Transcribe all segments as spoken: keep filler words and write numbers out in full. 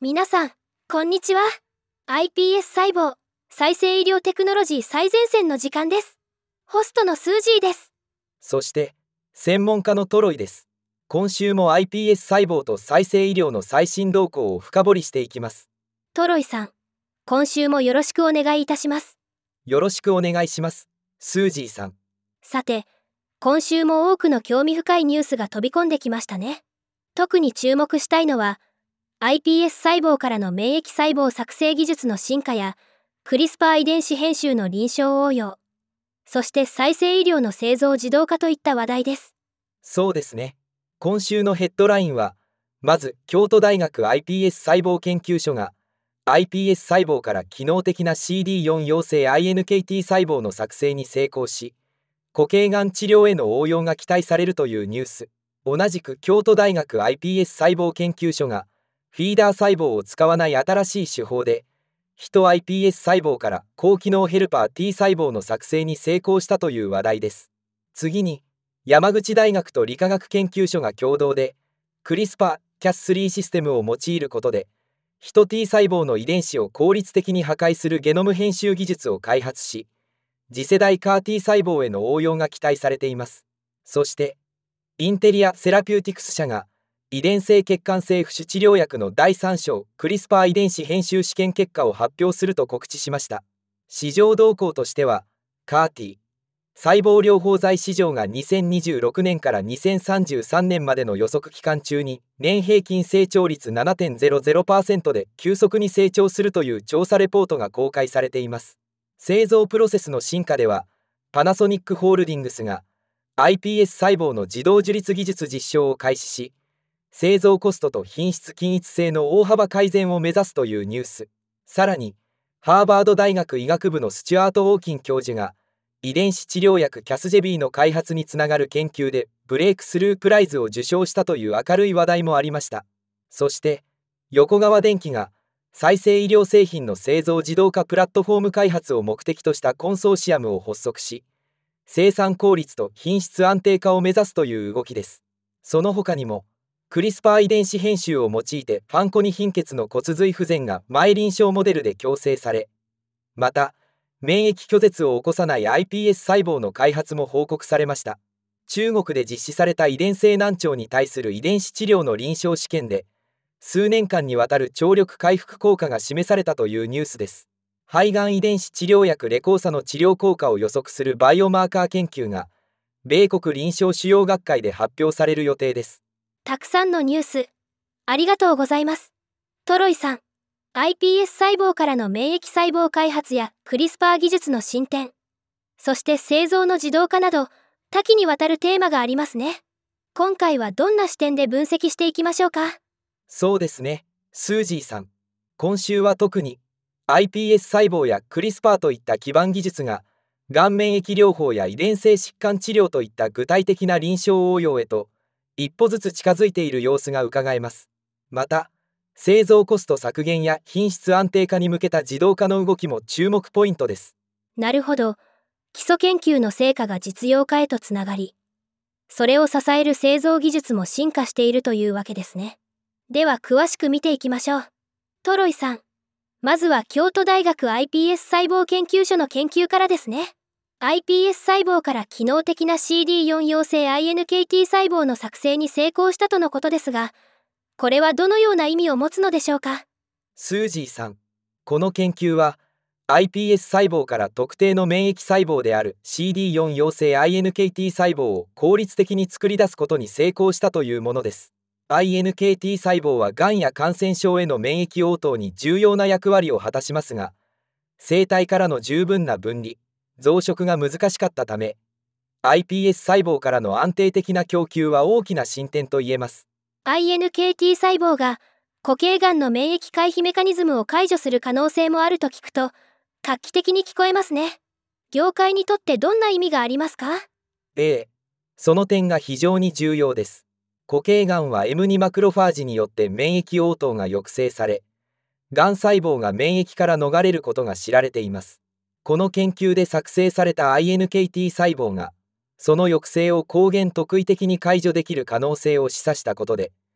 皆さん、こんにちは。iPS 細胞、再生医療テクノロジー最前線の時間です。ホストのスージーです。 そして、専門家のトロイです。今週も iPS 細胞と再生医療の最新動向を深掘りしていきます。 トロイさん、今週もよろしくお願いいたします。 よろしくお願いします、スージーさん。 さて、今週も多くの興味深いニュースが飛び込んできましたね。特に注目したいのは、iPS 細胞からの免疫細胞作成技術の進化や、クリスパー遺伝子編集の臨床応用、そして再生医療の製造自動化といった話題です。 そうですね。今週のヘッドラインは、まず京都大学 iPS 細胞研究所が iPS 細胞から機能的な シーディーフォー 陽性 アイエヌケーティー 細胞の作成に成功し、固形がん治療への応用が期待されるというニュース。同じく京都大学 iPS 細胞研究所がフィーダー細胞を使わない新しい手法で人 iPS 細胞から高機能ヘルパー T 細胞の作成に成功したという話題です。次に山口大学と理化学研究所が共同でクリスパー キャススリー システムを用いることで人 T 細胞の遺伝子を効率的に破壊するゲノム編集技術を開発し、次世代 カー T 細胞への応用が期待されています。そしてインテリア・セラピューティクス社が遺伝性血管性不腫治療薬のだいさん章クリスパー遺伝子編集試験結果を発表すると告知しました。市場動向としては カー T 細胞療法剤市場がにせんにじゅうろくねんからにせんさんじゅうさんねんまでの予測期間中に年平均成長率 ななてんゼロゼロパーセント で急速に成長するという調査レポートが公開されています。製造プロセスの進化ではパナソニックホールディングスが iPS 細胞の自動樹立技術実証を開始し、製造コストと品質均一性の大幅改善を目指すというニュース。さらにハーバード大学医学部のスチュアート・ウォーキン教授が遺伝子治療薬キャスジェビーの開発につながる研究でブレイクスループライズを受賞したという明るい話題もありました。そして横川電機が再生医療製品の製造自動化プラットフォーム開発を目的としたコンソーシアムを発足し、生産効率と品質安定化を目指すという動きです。その他にもクリスパー遺伝子編集を用いてファンコニ貧血の骨髄不全が前臨床モデルで矯正され、また免疫拒絶を起こさない iPS 細胞の開発も報告されました。中国で実施された遺伝性難聴に対する遺伝子治療の臨床試験で数年間にわたる聴力回復効果が示されたというニュースです。肺がん遺伝子治療薬レコーサの治療効果を予測するバイオマーカー研究が米国臨床腫瘍学会で発表される予定です。 たくさんのニュース、ありがとうございます。トロイさん、iPS 細胞からの免疫細胞開発やクリスパー技術の進展、そして製造の自動化など多岐にわたるテーマがありますね。今回はどんな視点で分析していきましょうか。 そうですね、スージーさん。今週は特に iPS 細胞やクリスパーといった基盤技術ががん免疫療法や遺伝性疾患治療といった具体的な臨床応用へと一歩ずつ近づいている様子がうかがえます。また製造コスト削減や品質安定化に向けた自動化の動きも注目ポイントです。 なるほど。基礎研究の成果が実用化へとつながり、それを支える製造技術も進化しているというわけですね。では詳しく見ていきましょう。トロイさん、まずは京都大学 iPS 細胞研究所の研究からですね。iPS 細胞から機能的な シーディーフォー 陽性 アイエヌケーティー 細胞の作成に成功したとのことですが、これはどのような意味を持つのでしょうか。 スージーさん、この研究は iPS 細胞から特定の免疫細胞である シーディーフォー 陽性 アイエヌケーティー 細胞を効率的に作り出すことに成功したというものです。アイエヌケーティー 細胞はがんや感染症への免疫応答に重要な役割を果たしますが、生体からの十分な分離、増殖が難しかったため、iPS 細胞からの安定的な供給は大きな進展と言えます。 アイエヌケーティー 細胞が固形がんの免疫回避メカニズムを解除する可能性もあると聞くと、画期的に聞こえますね。業界にとってどんな意味がありますか？ ええ、その点が非常に重要です。固形がんは エムツー マクロファージによって免疫応答が抑制され、がん細胞が免疫から逃れることが知られています。この研究で作成された アイエヌケーティー 細胞が、その抑制を抗原特異的に解除できる可能性を示唆したことで、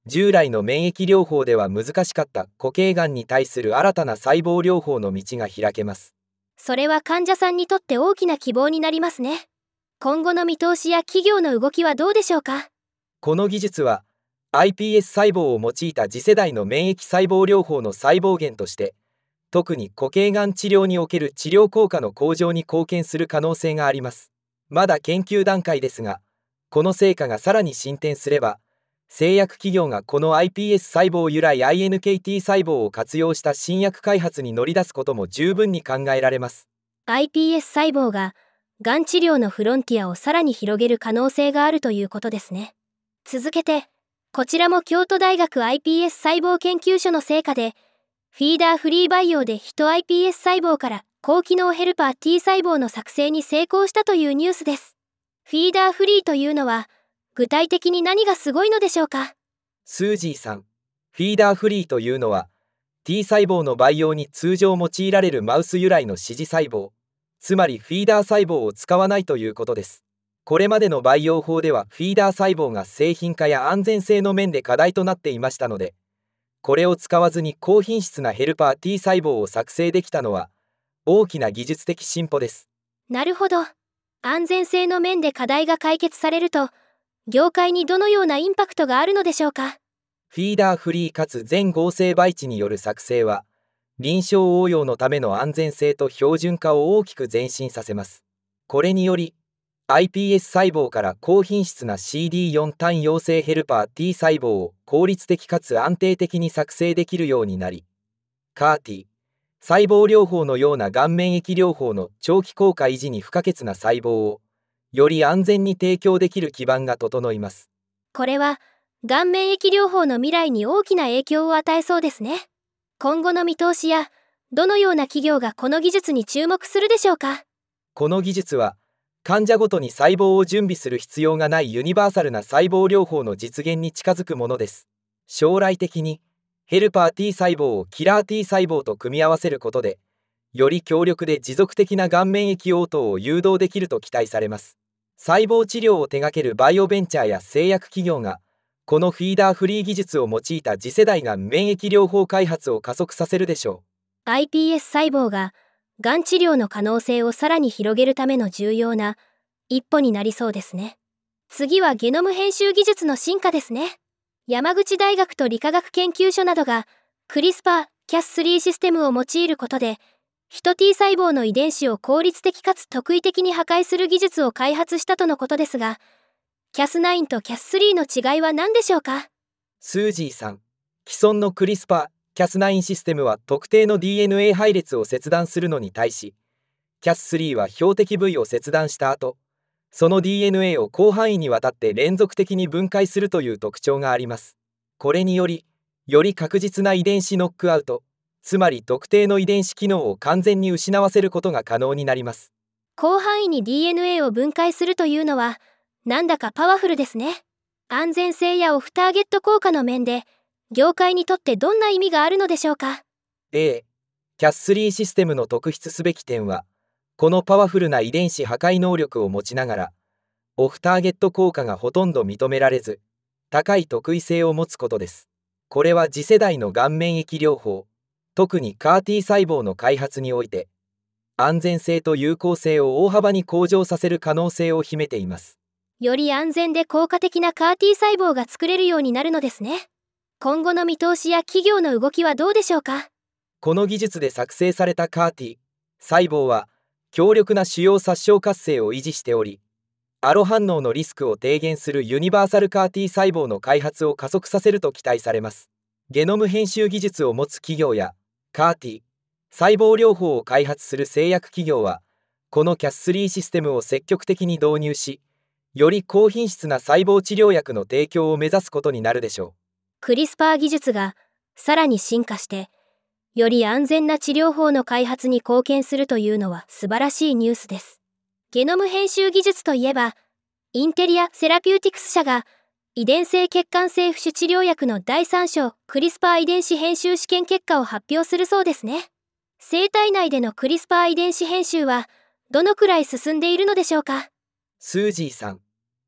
従来の免疫療法では難しかった固形がんに対する新たな細胞療法の道が開けます。 それは患者さんにとって大きな希望になりますね。今後の見通しや企業の動きはどうでしょうか？ この技術は アイピーエス 細胞を用いた次世代の免疫細胞療法の細胞源として、特に固形がん治療における治療効果の向上に貢献する可能性があります。まだ研究段階ですが、この成果がさらに進展すれば、製薬企業がこの アイピーエス 細胞由来 アイエヌケーティー 細胞を活用した新薬開発に乗り出すことも十分に考えられます。 アイピーエス 細胞ががん治療のフロンティアをさらに広げる可能性があるということですね。続けて、こちらも京都大学 アイピーエス 細胞研究所の成果で、フィーダーフリー培養でヒト アイピーエス 細胞から高機能ヘルパー T 細胞の作成に成功したというニュースです。フィーダーフリーというのは、具体的に何がすごいのでしょうか？ スージーさん、フィーダーフリーというのは、T 細胞の培養に通常用いられるマウス由来の支持細胞、つまりフィーダー細胞を使わないということです。これまでの培養法ではフィーダー細胞が製品化や安全性の面で課題となっていましたので、これを使わずに高品質なヘルパー T 細胞を作成できたのは大きな技術的進歩です。 なるほど。安全性の面で課題が解決されると、業界にどのようなインパクトがあるのでしょうか？ フィーダーフリーかつ全合成培地による作成は、臨床応用のための安全性と標準化を大きく前進させます。これにより、アイピーエス 細胞から高品質な シーディーフォー 単陽性ヘルパー T 細胞を効率的かつ安定的に作成できるようになり、カーティー、細胞療法のようながん免疫療法の長期効果維持に不可欠な細胞を、より安全に提供できる基盤が整います。 これは、がん免疫療法の未来に大きな影響を与えそうですね。今後の見通しや、どのような企業がこの技術に注目するでしょうか？ この技術は、患者ごとに細胞を準備する必要がないユニバーサルな細胞療法の実現に近づくものです。将来的に、ヘルパー T 細胞をキラー T 細胞と組み合わせることで、より強力で持続的ながん免疫応答を誘導できると期待されます。細胞治療を手掛けるバイオベンチャーや製薬企業が、このフィーダーフリー技術を用いた次世代がん免疫療法開発を加速させるでしょう。アイピーエス 細胞が、がん治療の可能性をさらに広げるための重要な一歩になりそうですね。次はゲノム編集技術の進化ですね。山口大学と理化学研究所などが、クリスパー キャススリー システムを用いることで、ヒト T 細胞の遺伝子を効率的かつ特異的に破壊する技術を開発したとのことですが、キャスナイン と キャススリー の違いは何でしょうか？ スージーさん、既存のクリスパー キャスナイン システムは特定の ディーエヌエー 配列を切断するのに対し、キャススリー は標的部位を切断した後、その ディーエヌエー を広範囲にわたって連続的に分解するという特徴があります。これにより、より確実な遺伝子ノックアウト、つまり特定の遺伝子機能を完全に失わせることが可能になります。 広範囲に ディーエヌエー を分解するというのは、なんだかパワフルですね。安全性やオフターゲット効果の面で、業界にとってどんな意味があるのでしょうか？ A、キャススリー システムの特筆すべき点は、このパワフルな遺伝子破壊能力を持ちながら、オフターゲット効果がほとんど認められず、高い特異性を持つことです。これは次世代のがん免疫療法、特に カーティー 細胞の開発において、安全性と有効性を大幅に向上させる可能性を秘めています。 より安全で効果的な カーティー 細胞が作れるようになるのですね。今後の見通しや企業の動きはどうでしょうか？ この技術で作成された カーティー 細胞は、強力な主要殺傷活性を維持しており、アロ反応のリスクを低減するユニバーサル カーティー 細胞の開発を加速させると期待されます。ゲノム編集技術を持つ企業や カーティー 細胞療法を開発する製薬企業は、この キャススリー システムを積極的に導入し、より高品質な細胞治療薬の提供を目指すことになるでしょう。 クリスパー技術がさらに進化して、より安全な治療法の開発に貢献するというのは素晴らしいニュースです。ゲノム編集技術といえば、インテリア・セラピューティクス社が遺伝性血管性浮腫治療薬のだいさん章クリスパー遺伝子編集試験結果を発表するそうですね。生体内でのクリスパー遺伝子編集はどのくらい進んでいるのでしょうか？ スージーさん、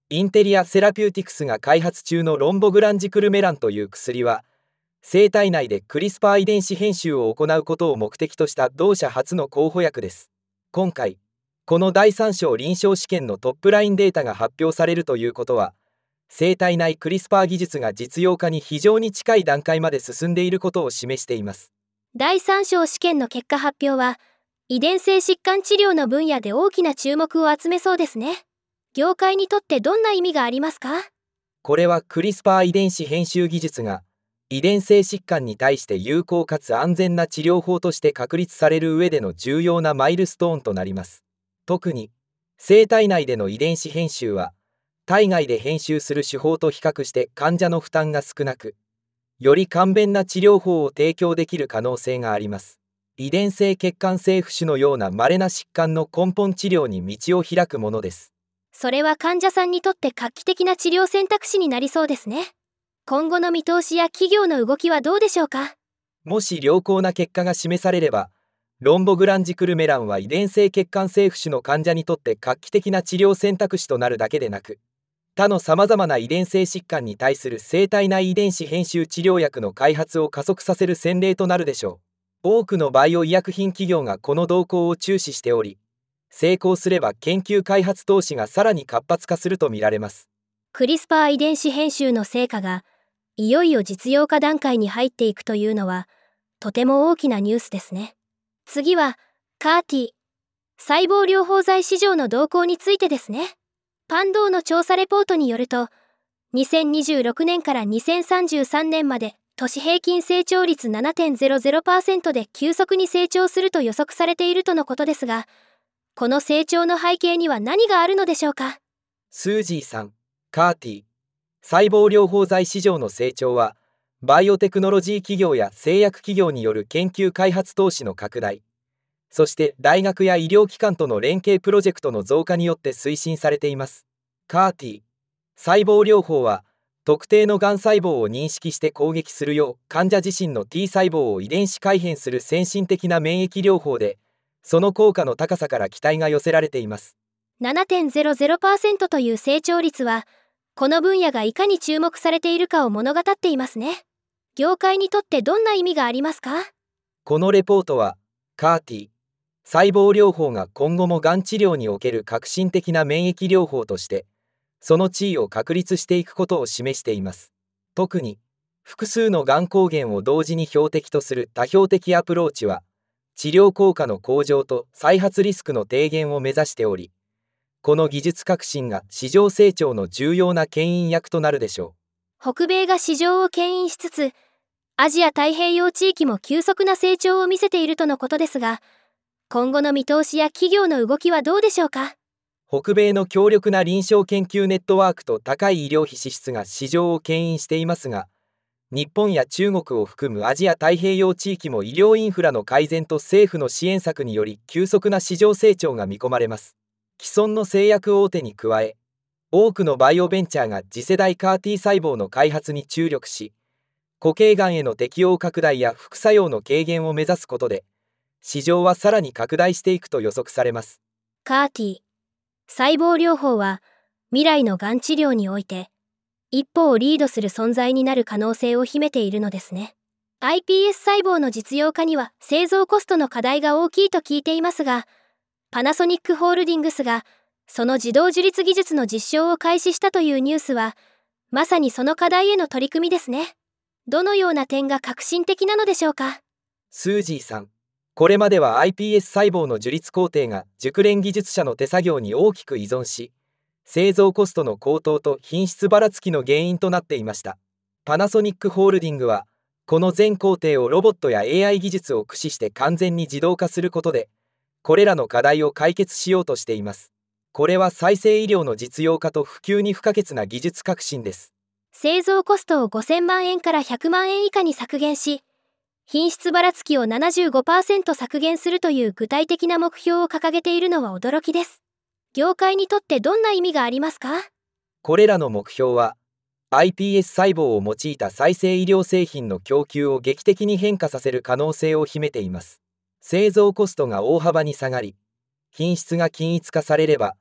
インテリア・セラピューティクスが開発中のロンボグランジクルメランという薬は、生体内でクリスパー遺伝子編集を行うことを目的とした同社初の候補薬です。今回、このだいさん章臨床試験のトップラインデータが発表されるということは、生体内クリスパー技術が実用化に非常に近い段階まで進んでいることを示しています。 だいさん章試験の結果発表は、遺伝性疾患治療の分野で大きな注目を集めそうですね。業界にとってどんな意味がありますか？ これはクリスパー遺伝子編集技術が遺伝性疾患に対して有効かつ安全な治療法として確立される上での重要なマイルストーンとなります。特に生体内での遺伝子編集は体外で編集する手法と比較して患者の負担が少なく、より簡便な治療法を提供できる可能性があります。遺伝性血管性浮腫のような稀な疾患の根本治療に道を開くものです。 それは患者さんにとって画期的な治療選択肢になりそうですね。今後の見通しや企業の動きはどうでしょうか？ もし良好な結果が示されれば、ロンボグランジクルメランは遺伝性血管性浮腫の患者にとって画期的な治療選択肢となるだけでなく、他のさまざまな遺伝性疾患に対する生体内遺伝子編集治療薬の開発を加速させる先例となるでしょう。多くのバイオ医薬品企業がこの動向を注視しており、成功すれば研究開発投資がさらに活発化するとみられます。 クリスパー遺伝子編集の成果がいよいよ実用化段階に入っていくというのはとても大きなニュースですね。次はカーティ細胞療法剤市場の動向についてですね。パンドーの調査レポートによると、にせんにじゅうろくねんからにせんさんじゅうさんねんまで年平均成長率 ななてんゼロゼロパーセント で急速に成長すると予測されているとのことですが、この成長の背景には何があるのでしょうか？ スージーさん、カーティ細胞療法剤市場の成長は、バイオテクノロジー企業や製薬企業による研究開発投資の拡大、そして大学や医療機関との連携プロジェクトの増加によって推進されています。カーティ細胞療法は、特定のがん細胞を認識して攻撃するよう患者自身の T 細胞を遺伝子改変する先進的な免疫療法で、その効果の高さから期待が寄せられています。 ななてんゼロゼロパーセント という成長率は、この分野がいかに注目されているかを物語っていますね。業界にとってどんな意味がありますか？ このレポートは、カーティ細胞療法が今後もがん治療における革新的な免疫療法として、その地位を確立していくことを示しています。特に、複数のがん抗原を同時に標的とする多標的アプローチは、治療効果の向上と再発リスクの低減を目指しており、この技術革新が市場成長の重要な牽引役となるでしょう。北米が市場を牽引しつつ、アジア太平洋地域も急速な成長を見せているとのことですが、今後の見通しや企業の動きはどうでしょうか？ 北米の強力な臨床研究ネットワークと高い医療費支出が市場を牽引していますが、日本や中国を含むアジア太平洋地域も医療インフラの改善と政府の支援策により急速な市場成長が見込まれます。既存の製薬大手に加え、多くのバイオベンチャーが次世代カー T 細胞の開発に注力し、固形がんへの適用拡大や副作用の軽減を目指すことで、市場はさらに拡大していくと予測されます。 カーティ細胞療法は未来のがん治療において一歩をリードする存在になる可能性を秘めているのですね。アイピーエス 細胞の実用化には製造コストの課題が大きいと聞いていますが、パナソニックホールディングスがその自動樹立技術の実証を開始したというニュースは、まさにその課題への取り組みですね。どのような点が革新的なのでしょうか？ スージーさん、これまでは アイピーエス 細胞の樹立工程が熟練技術者の手作業に大きく依存し、製造コストの高騰と品質ばらつきの原因となっていました。パナソニックホールディングは、この全工程をロボットや エーアイ 技術を駆使して完全に自動化することで、これらの課題を解決しようとしています。これは再生医療の実用化と普及に不可欠な技術革新です。 製造コストをごせんまんえんからひゃくまんえん以下に削減し、品質ばらつきを ななじゅうごパーセント 削減するという具体的な目標を掲げているのは驚きです。業界にとってどんな意味がありますか？ これらの目標は、アイピーエス 細胞を用いた再生医療製品の供給を劇的に変化させる可能性を秘めています。製造コストが大幅に下がり、品質が均一化されれば、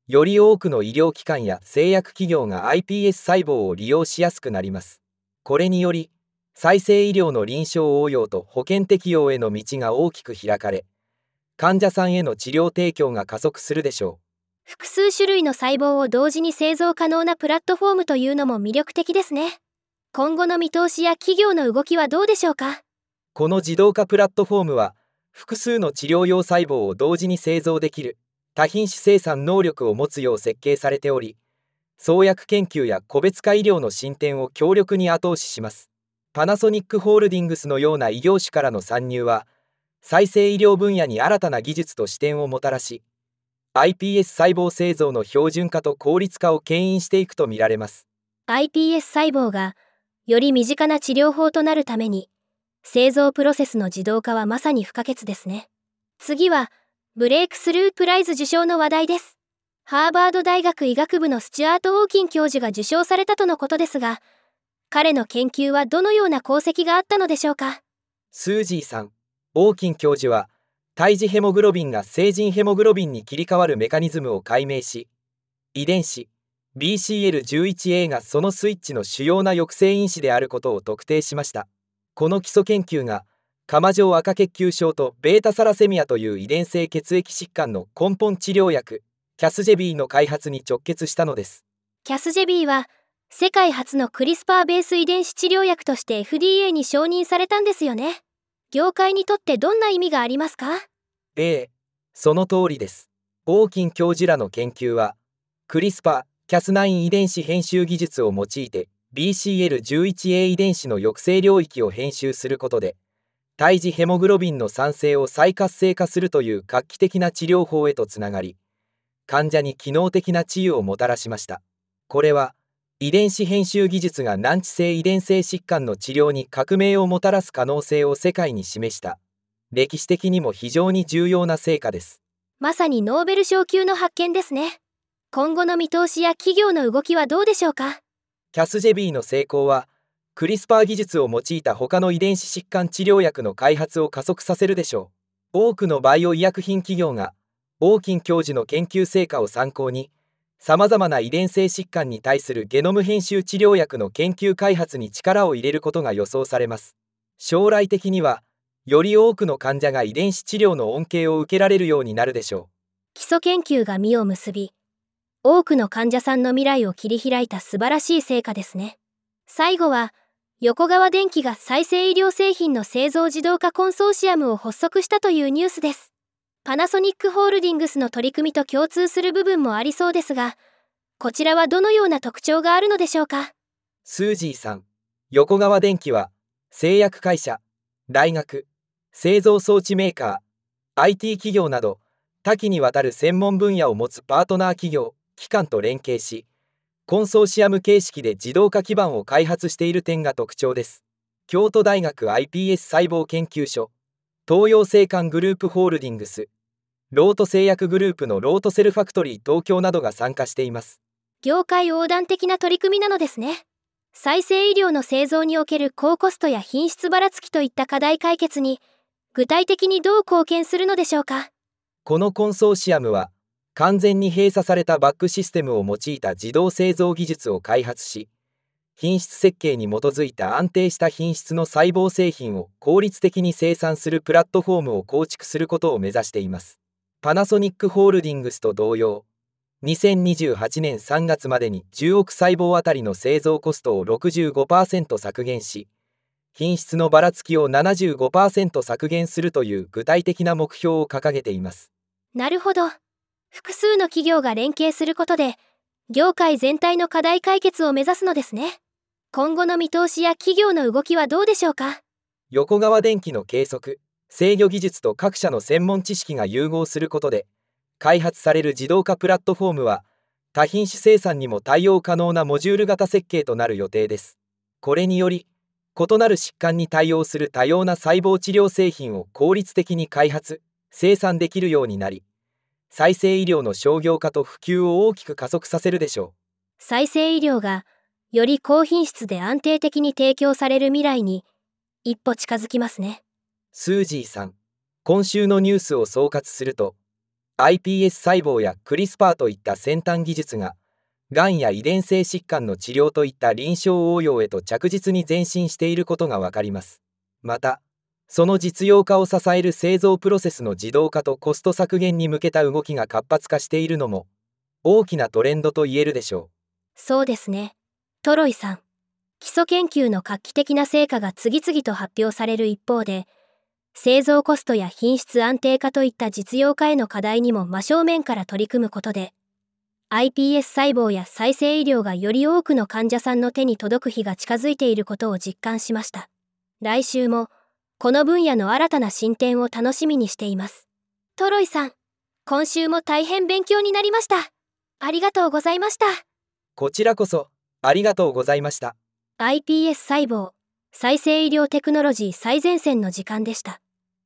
より多くの医療機関や製薬企業が アイピーエス 細胞を利用しやすくなります。これにより、再生医療の臨床応用と保険適用への道が大きく開かれ、患者さんへの治療提供が加速するでしょう。複数種類の細胞を同時に製造可能なプラットフォームというのも魅力的ですね。今後の見通しや企業の動きはどうでしょうか？ この自動化プラットフォームは、複数の治療用細胞を同時に製造できる多品種生産能力を持つよう設計されており、創薬研究や個別化医療の進展を強力に後押しします。パナソニックホールディングスのような異業種からの参入は、再生医療分野に新たな技術と視点をもたらし、アイピーエス 細胞製造の標準化と効率化を牽引していくとみられます。 アイピーエス 細胞がより身近な治療法となるために、製造プロセスの自動化はまさに不可欠ですね。次は、ブレイクスループライズ受賞の話題です。ハーバード大学医学部のスチュアート・オーキン教授が受賞されたとのことですが、彼の研究はどのような功績があったのでしょうか？ スージーさん、オーキン教授は、胎児ヘモグロビンが成人ヘモグロビンに切り替わるメカニズムを解明し、遺伝子 ビーシーエルじゅういちエー がそのスイッチの主要な抑制因子であることを特定しました。この基礎研究が、釜状赤血球症とベータサラセミアという遺伝性血液疾患の根本治療薬、キャスジェビーの開発に直結したのです。 キャスジェビーは、世界初のクリスパーベース遺伝子治療薬として エフディーエー に承認されたんですよね。業界にとってどんな意味がありますか？ ええ、その通りです。オーキン教授らの研究は、クリスパー、キャスナイン 遺伝子編集技術を用いて ビーシーエルじゅういちエー 遺伝子の抑制領域を編集することで、胎児ヘモグロビンの産生を再活性化するという画期的な治療法へとつながり、患者に機能的な治癒をもたらしました。これは、遺伝子編集技術が難治性遺伝性疾患の治療に革命をもたらす可能性を世界に示した、歴史的にも非常に重要な成果です。 まさにノーベル賞級の発見ですね。今後の見通しや企業の動きはどうでしょうか？ キャスジェビーの成功は、クリスパー技術を用いた他の遺伝子疾患治療薬の開発を加速させるでしょう。多くのバイオ医薬品企業が、オーキン教授の研究成果を参考に、さまざまな遺伝性疾患に対するゲノム編集治療薬の研究開発に力を入れることが予想されます。将来的には、より多くの患者が遺伝子治療の恩恵を受けられるようになるでしょう。 基礎研究が実を結び、多くの患者さんの未来を切り開いた素晴らしい成果ですね。最後は、横川電機が再生医療製品の製造自動化コンソーシアムを発足したというニュースです。パナソニックホールディングスの取り組みと共通する部分もありそうですが、こちらはどのような特徴があるのでしょうか？ スージーさん、横川電機は、製薬会社、大学、製造装置メーカー、アイティー 企業など、多岐にわたる専門分野を持つパートナー企業、機関と連携し、コンソーシアム形式で自動化基盤を開発している点が特徴です。京都大学 アイピーエス 細胞研究所、東洋製缶グループホールディングス、ロート製薬グループのロートセルファクトリー東京などが参加しています。 業界横断的な取り組みなのですね。再生医療の製造における高コストや品質ばらつきといった課題解決に、具体的にどう貢献するのでしょうか？ このコンソーシアムは、完全に閉鎖されたバックシステムを用いた自動製造技術を開発し、品質設計に基づいた安定した品質の細胞製品を効率的に生産するプラットフォームを構築することを目指しています。パナソニックホールディングスと同様、にせんにじゅうはちねんさんがつまでにじゅうおく細胞あたりの製造コストを ろくじゅうごパーセント 削減し、品質のばらつきを ななじゅうごパーセント 削減するという具体的な目標を掲げています。 なるほど。複数の企業が連携することで、業界全体の課題解決を目指すのですね。今後の見通しや企業の動きはどうでしょうか？ 横川電機の計測、制御技術と各社の専門知識が融合することで、開発される自動化プラットフォームは、多品種生産にも対応可能なモジュール型設計となる予定です。これにより、異なる疾患に対応する多様な細胞治療製品を効率的に開発、生産できるようになり、再生医療の商業化と普及を大きく加速させるでしょう。 再生医療が、より高品質で安定的に提供される未来に、一歩近づきますね。 スージーさん、今週のニュースを総括すると、 アイピーエス 細胞やクリスパーといった先端技術が、がんや遺伝性疾患の治療といった臨床応用へと着実に前進していることがわかります。また、その実用化を支える製造プロセスの自動化とコスト削減に向けた動きが活発化しているのも、大きなトレンドと言えるでしょう。 そうですね。トロイさん。基礎研究の画期的な成果が次々と発表される一方で、製造コストや品質安定化といった実用化への課題にも真正面から取り組むことで、アイピーエス 細胞や再生医療がより多くの患者さんの手に届く日が近づいていることを実感しました。来週も、この分野の新たな進展を楽しみにしています。トロイさん、今週も大変勉強になりました。ありがとうございました。 こちらこそ、ありがとうございました。 アイピーエス 細胞、再生医療テクノロジー最前線の時間でした。